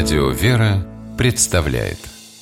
Радио «Вера» представляет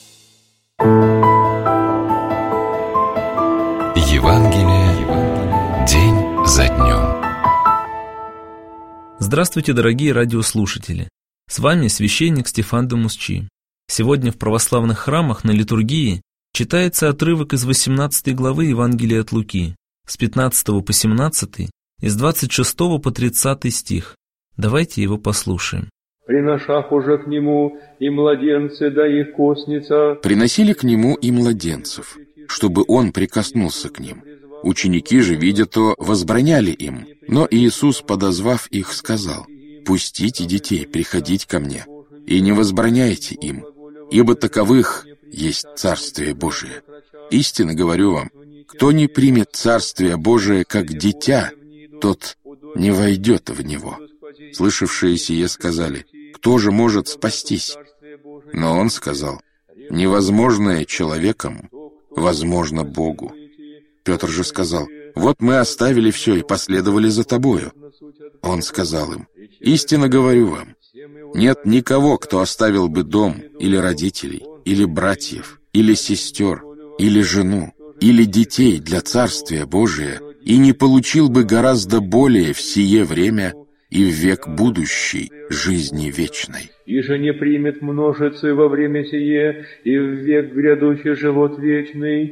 Евангелие день за днем. Здравствуйте, дорогие радиослушатели! С вами священник Стефан де Мусчи. Сегодня в православных храмах на литургии читается отрывок из 18 главы Евангелия от Луки, с 15 по 17 и с 26 по 30 стих. Давайте его послушаем. «Приношах уже к нему и младенцы, да их косница». Приносили к нему и младенцев, чтобы он прикоснулся к ним. Ученики же, видя то, возбраняли им. Но Иисус, подозвав их, сказал: «Пустите детей приходить ко мне, и не возбраняйте им, ибо таковых есть Царствие Божие. Истинно говорю вам, кто не примет Царствие Божие как дитя, тот не войдет в него». Слышавшие сие сказали: «Кто же может спастись?» Но он сказал: «Невозможное человеком возможно Богу». Петр же сказал: «Вот мы оставили все и последовали за тобою». Он сказал им: «Истинно говорю вам, нет никого, кто оставил бы дом, или родителей, или братьев, или сестер, или жену, или детей для Царствия Божия, и не получил бы гораздо более в сие время и в век будущий жизни вечной. И же не примет множецы во время сие, и в век грядущий живот вечный».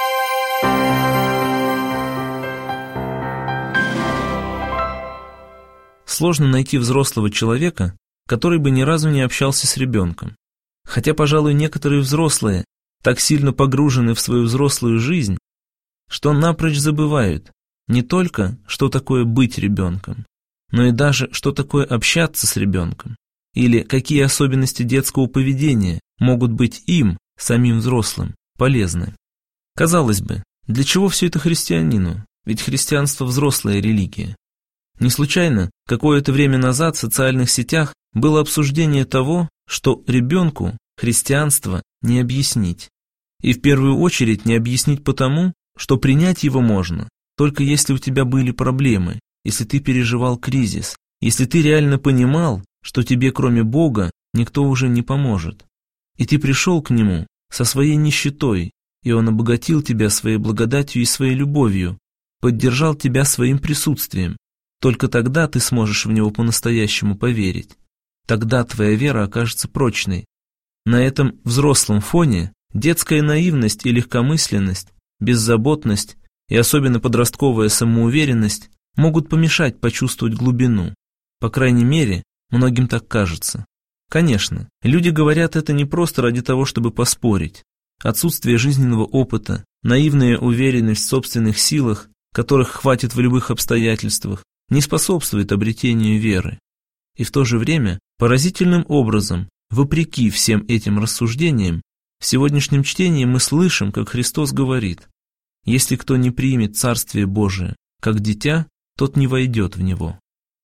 Сложно найти взрослого человека, который бы ни разу не общался с ребенком. Хотя, пожалуй, некоторые взрослые так сильно погружены в свою взрослую жизнь, что напрочь забывают не только, что такое быть ребенком, но и даже, что такое общаться с ребенком, или какие особенности детского поведения могут быть им, самим взрослым, полезны. Казалось бы, для чего все это христианину? Ведь христианство – взрослая религия. Не случайно какое-то время назад в социальных сетях было обсуждение того, что ребенку христианство не объяснить. И в первую очередь не объяснить потому, что принять его можно, только если у тебя были проблемы, если ты переживал кризис, если ты реально понимал, что тебе кроме Бога никто уже не поможет. И ты пришел к Нему со своей нищетой, и Он обогатил тебя своей благодатью и своей любовью, поддержал тебя своим присутствием. Только тогда ты сможешь в Него по-настоящему поверить. Тогда твоя вера окажется прочной. На этом взрослом фоне детская наивность и легкомысленность, беззаботность и особенно подростковая самоуверенность могут помешать почувствовать глубину. По крайней мере, многим так кажется. Конечно, люди говорят это не просто ради того, чтобы поспорить. Отсутствие жизненного опыта, наивная уверенность в собственных силах, которых хватит в любых обстоятельствах, не способствует обретению веры. И в то же время, поразительным образом, вопреки всем этим рассуждениям, в сегодняшнем чтении мы слышим, как Христос говорит: «Если кто не примет Царствие Божие как дитя, тот не войдет в него».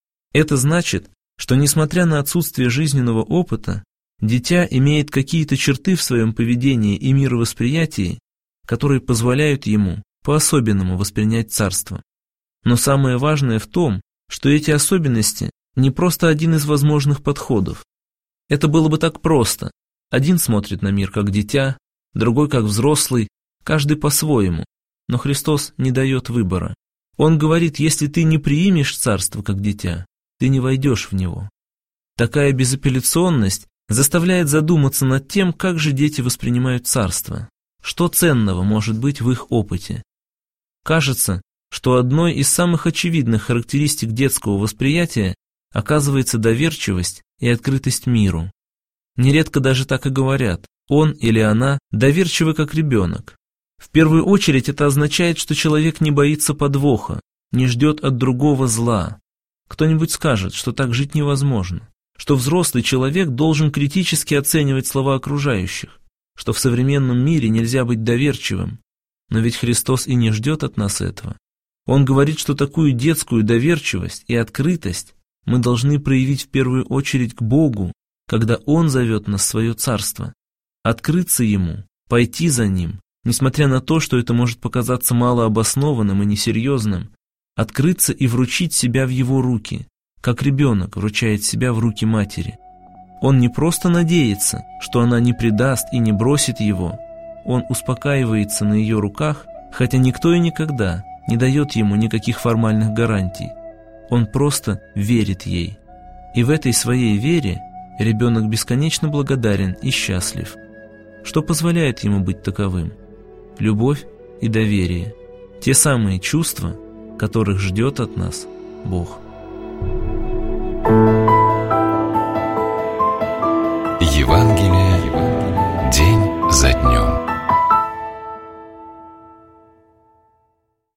Это значит, что несмотря на отсутствие жизненного опыта, дитя имеет какие-то черты в своем поведении и мировосприятии, которые позволяют ему по-особенному воспринять царство. Но самое важное в том, что эти особенности не просто один из возможных подходов. Это было бы так просто. Один смотрит на мир как дитя, другой как взрослый, каждый по-своему. Но Христос не дает выбора. Он говорит: если ты не примешь царство как дитя, ты не войдешь в него. Такая безапелляционность заставляет задуматься над тем, как же дети воспринимают царство. Что ценного может быть в их опыте? Кажется, что одной из самых очевидных характеристик детского восприятия оказывается доверчивость и открытость миру. Нередко даже так и говорят: он или она доверчивы как ребенок. В первую очередь это означает, что человек не боится подвоха, не ждет от другого зла. Кто-нибудь скажет, что так жить невозможно, что взрослый человек должен критически оценивать слова окружающих, что в современном мире нельзя быть доверчивым. Но ведь Христос и не ждет от нас этого. Он говорит, что такую детскую доверчивость и открытость мы должны проявить в первую очередь к Богу, когда Он зовет нас в свое царство. Открыться Ему, пойти за Ним, несмотря на то, что это может показаться малообоснованным и несерьезным, открыться и вручить себя в Его руки, как ребенок вручает себя в руки матери. Он не просто надеется, что она не предаст и не бросит его. Он успокаивается на ее руках, хотя никто и никогда не дает ему никаких формальных гарантий. Он просто верит ей. И в этой своей вере ребенок бесконечно благодарен и счастлив. Что позволяет ему быть таковым? Любовь и доверие. Те самые чувства, которых ждет от нас Бог.